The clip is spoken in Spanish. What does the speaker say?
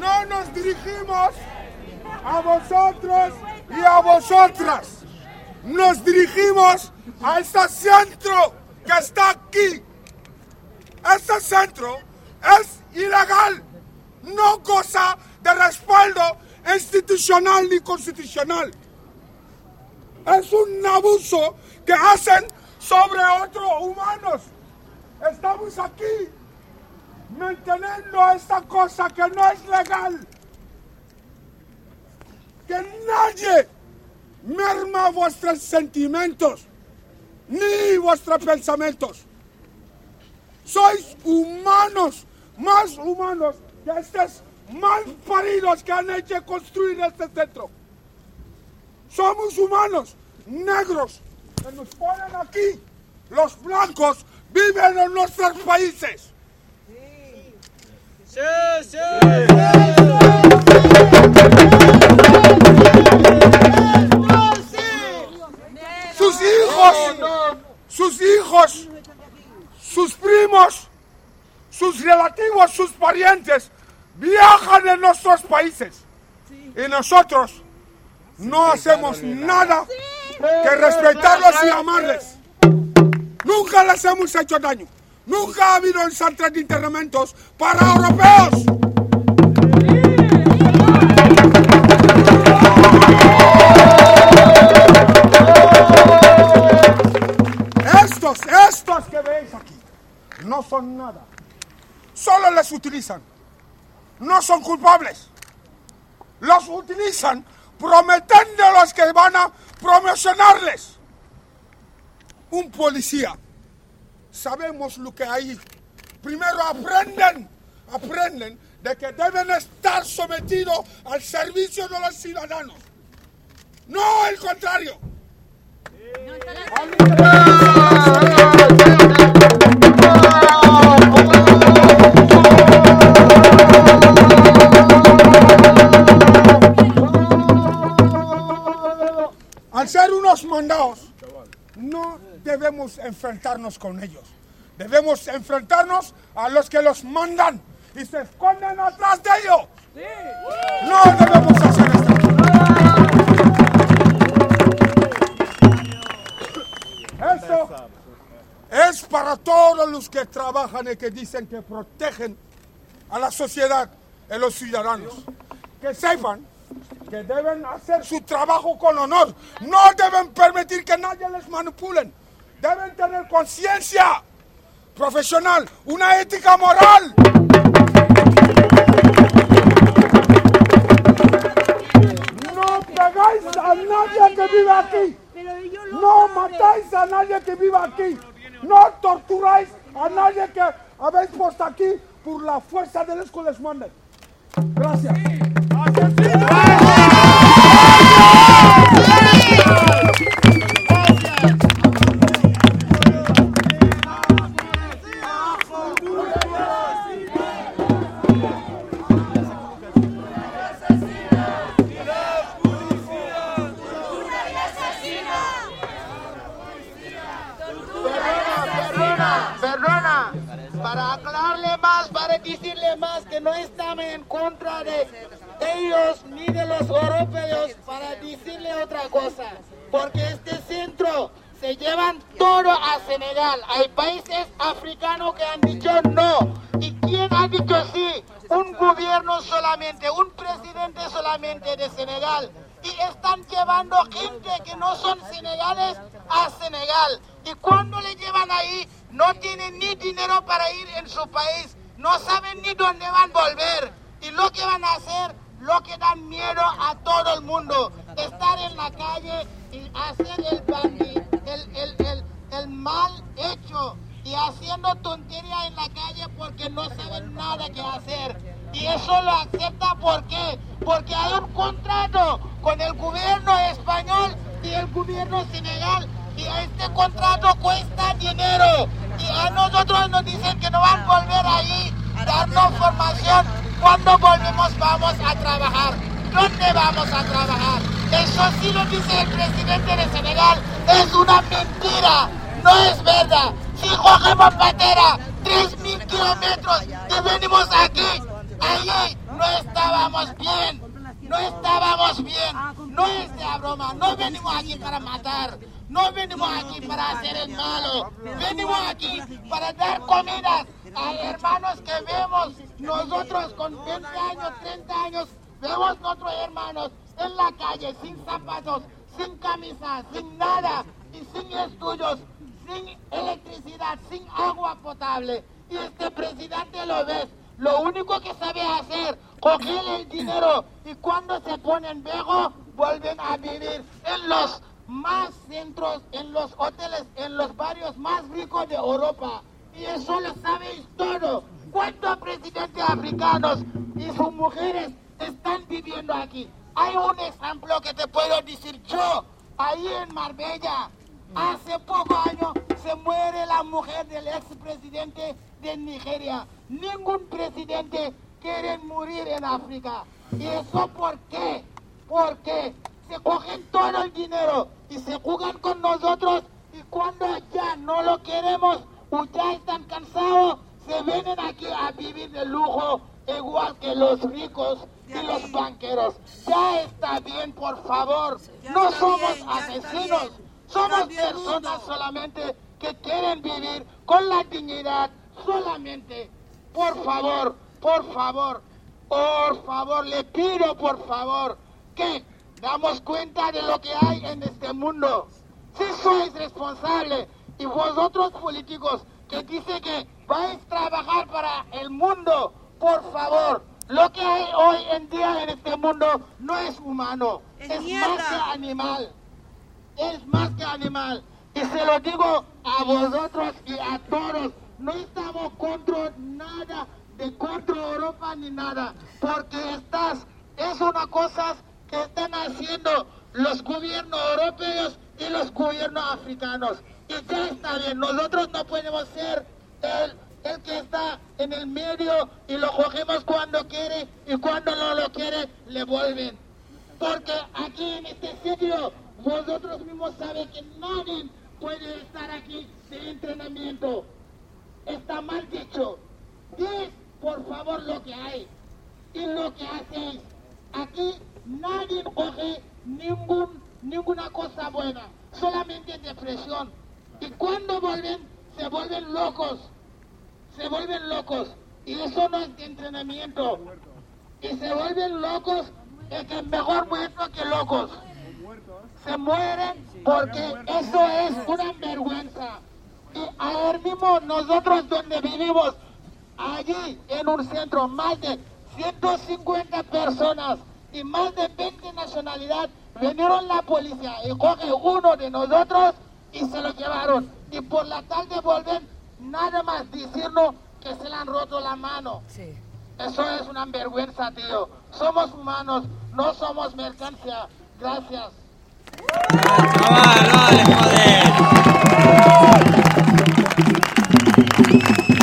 no nos dirigimos a vosotros y a vosotras. Nos dirigimos a este centro que está aquí. Este centro es ilegal, no goza de respaldo institucional ni constitucional. Es un abuso que hacen sobre otros humanos. Estamos aquí manteniendo esta cosa que no es legal. Que nadie merma vuestros sentimientos ni vuestros pensamientos. Sois humanos, más humanos que estos mal paridos que han hecho construir este centro. Somos humanos, negros, que nos ponen aquí. Los blancos viven en nuestros países. Sí, sí. Sus hijos, sus primos, sus relativos, sus parientes viajan en nuestros países. Y nosotros no hacemos nada que respetarlos y amarles. Nunca les hemos hecho daño. Nunca ha habido centros de internamientos para europeos. Estos que veis aquí no son nada. Solo les utilizan. No son culpables. Los utilizan prometiéndoles que van a promocionarles. Un policía. Sabemos lo que hay. Primero aprenden de que deben estar sometidos al servicio de los ciudadanos. No el contrario. Al ser unos mandados, no debemos enfrentarnos con ellos. Debemos enfrentarnos a los que los mandan y se esconden atrás de ellos. No debemos hacer esto. Esto es para todos los que trabajan y que dicen que protegen a la sociedad y los ciudadanos. Que sepan que deben hacer su trabajo con honor. No deben permitir que nadie les manipulen. Deben tener conciencia profesional, una ética moral. No pegáis a nadie que vive aquí. No matáis a nadie que vive aquí. No torturáis a nadie que habéis puesto aquí por la fuerza de los que les manden. Gracias. Perdona, para aclararle más, para decirle más que no estamos en contra de ellos ni de los europeos, para decirle otra cosa, porque este centro se llevan todo a Senegal. Hay países africanos que han dicho no. ¿Y quién ha dicho sí? Un gobierno solamente, un presidente solamente de Senegal. Y están llevando gente que no son senegales a Senegal. Y cuando le llevan ahí, no tienen ni dinero para ir en su país. No saben ni dónde van a volver. Y lo que van a hacer, lo que dan miedo a todo el mundo. Estar en la calle y hacer el mal hecho. Y haciendo tontería en la calle porque no saben nada que hacer. Y eso lo acepta, ¿por qué? Porque hay un contrato con el gobierno español y el gobierno senegal. Y este contrato cuesta dinero. Y a nosotros nos dicen que no van a volver ahí, darnos formación. Cuando volvemos vamos a trabajar. ¿Dónde vamos a trabajar? Eso sí lo dice el presidente de Senegal. Es una mentira. No es verdad. Si cogemos patera, 3.000 kilómetros y venimos aquí. Allí no estaba bien. No estábamos bien. No es de broma. No venimos aquí para matar. No venimos aquí para hacer el malo. Venimos aquí para dar comidas a hermanos que vemos nosotros con 20 años, 30 años. Vemos nuestros hermanos en la calle sin zapatos, sin camisa, sin nada y sin estudios, sin electricidad, sin agua potable. Y este presidente lo ves, lo único que sabe hacer, coger el dinero y cuando se ponen viejos, vuelven a vivir en los más centros, en los hoteles, en los barrios más ricos de Europa. Y eso lo sabéis todo. ¿Cuántos presidentes africanos y sus mujeres están viviendo aquí? Hay un ejemplo que te puedo decir yo, ahí en Marbella. Hace pocos años se muere la mujer del expresidente de Nigeria. Ningún presidente quiere morir en África. ¿Y eso por qué? Porque se cogen todo el dinero y se juegan con nosotros y cuando ya no lo queremos o ya están cansados, se vienen aquí a vivir de lujo igual que los ricos y los banqueros. Ya está bien, por favor. No somos asesinos. Somos personas solamente que quieren vivir con la dignidad solamente. Por favor, le pido por favor que damos cuenta de lo que hay en este mundo. Si sois responsables y vosotros políticos que dicen que vais a trabajar para el mundo, por favor, lo que hay hoy en día en este mundo no es humano, es más que animal. Es más que animal. Y se lo digo a vosotros y a todos. No estamos contra nada, contra Europa ni nada. Porque es una cosa que están haciendo los gobiernos europeos y los gobiernos africanos. Y ya está bien. Nosotros no podemos ser el que está en el medio y lo cogemos cuando quiere y cuando no lo quiere le vuelven. Porque aquí en este sitio vosotros mismos sabéis que nadie puede estar aquí de entrenamiento. Está mal dicho. Dis, por favor, lo que hay y lo que hacéis. Aquí nadie coge ninguna cosa buena, solamente depresión. Y cuando vuelven, se vuelven locos. Se vuelven locos. Y eso no es de entrenamiento. Y se vuelven locos, es que mejor muertos que locos. Se mueren porque eso es una vergüenza. Y ayer mismo nosotros donde vivimos, allí en un centro, más de 150 personas y más de 20 nacionalidades, vinieron la policía y coge uno de nosotros y se lo llevaron. Y por la tarde vuelven nada más decirnos que se le han roto la mano. Sí. Eso es una vergüenza, tío. Somos humanos, no somos mercancía. Gracias. Chaval, vale, joder.